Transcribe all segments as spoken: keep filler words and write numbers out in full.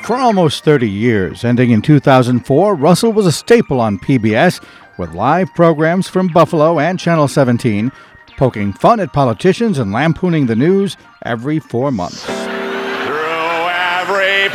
For almost thirty years, ending in two thousand four, Russell was a staple on P B S with live programs from Buffalo and Channel seventeen, poking fun at politicians and lampooning the news every four months. Through every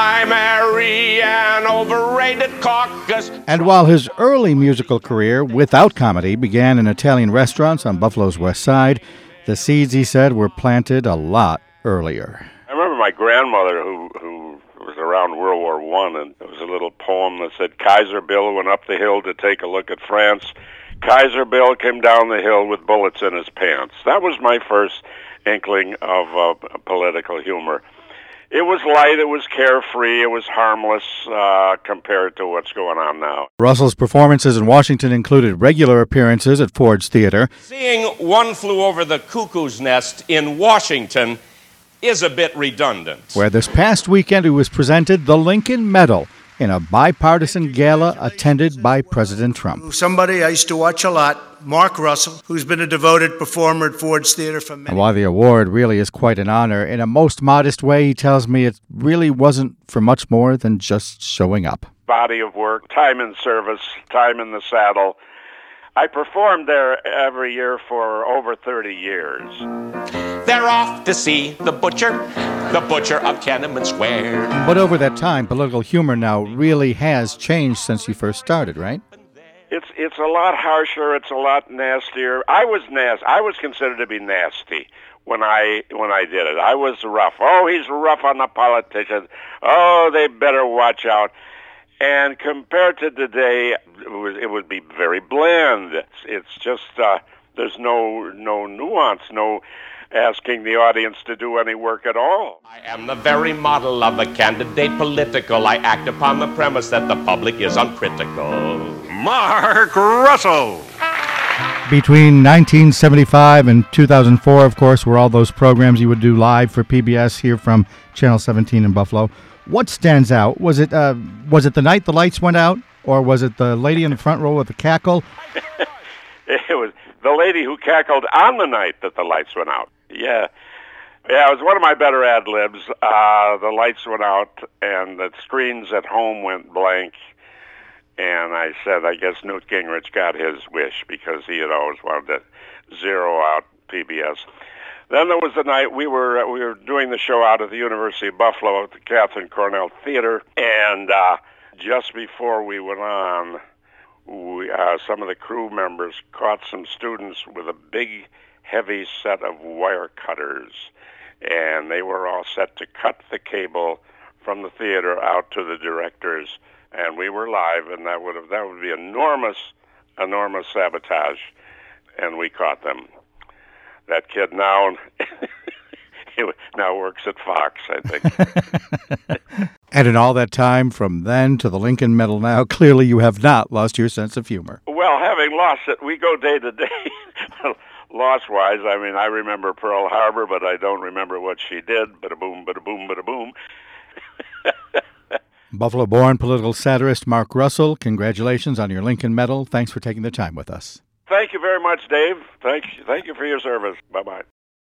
primary and overrated caucus. And while his early musical career without comedy began in Italian restaurants on Buffalo's West Side, the seeds, he said, were planted a lot earlier. I remember my grandmother who who was around World War One, and there was a little poem that said, Kaiser Bill went up the hill to take a look at France. Kaiser Bill came down the hill with bullets in his pants. That was my first inkling of uh, political humor. It was light, it was carefree, it was harmless uh, compared to what's going on now. Russell's performances in Washington included regular appearances at Ford's Theater. Seeing One Flew Over the Cuckoo's Nest in Washington is a bit redundant. Where this past weekend he was presented the Lincoln Medal in a bipartisan gala attended by President Trump. Somebody I used to watch a lot, Mark Russell, who's been a devoted performer at Ford's Theater for many years. And while the award really is quite an honor, in a most modest way, he tells me it really wasn't for much more than just showing up. Body of work, time in service, time in the saddle. I performed there every year for over thirty years. They're off to see the butcher, the butcher of Tiananmen Square. But over that time, political humor now really has changed since you first started, right? It's it's a lot harsher. It's a lot nastier. I was nasty. I was considered to be nasty when I when I did it. I was rough. Oh, he's rough on the politicians. Oh, they better watch out. And compared to today, it, was, it would be very bland. It's, it's just uh, there's no no nuance, no asking the audience to do any work at all. I am the very model of a candidate political. I act upon the premise that the public is uncritical. Mark Russell. Between nineteen seventy-five and two thousand four, of course, were all those programs you would do live for P B S here from Channel seventeen in Buffalo. What stands out? Was it uh, was it the night the lights went out, or was it the lady in the front row with the cackle? It was the lady who cackled on the night that the lights went out. Yeah. Yeah, it was one of my better ad-libs. Uh, the lights went out, and the screens at home went blank. And I said, I guess Newt Gingrich got his wish, because he had always wanted to zero out P B S. Then there was the night we were uh, we were doing the show out at the University of Buffalo at the Catherine Cornell Theater, and uh, just before we went on, we, uh, some of the crew members caught some students with a big, heavy set of wire cutters, and they were all set to cut the cable from the theater out to the directors, and we were live, and that would have that would be enormous, enormous sabotage, and we caught them. That kid now he now works at Fox, I think. And in all that time, from then to the Lincoln Medal now, clearly you have not lost your sense of humor. Well, having lost it, we go day to day. Loss-wise, I mean, I remember Pearl Harbor, but I don't remember what she did. Bada-boom, bada-boom, bada-boom. Buffalo-born political satirist Mark Russell, congratulations on your Lincoln Medal. Thanks for taking the time with us. Thank you very much, Dave. Thank you, thank you for your service. Bye-bye.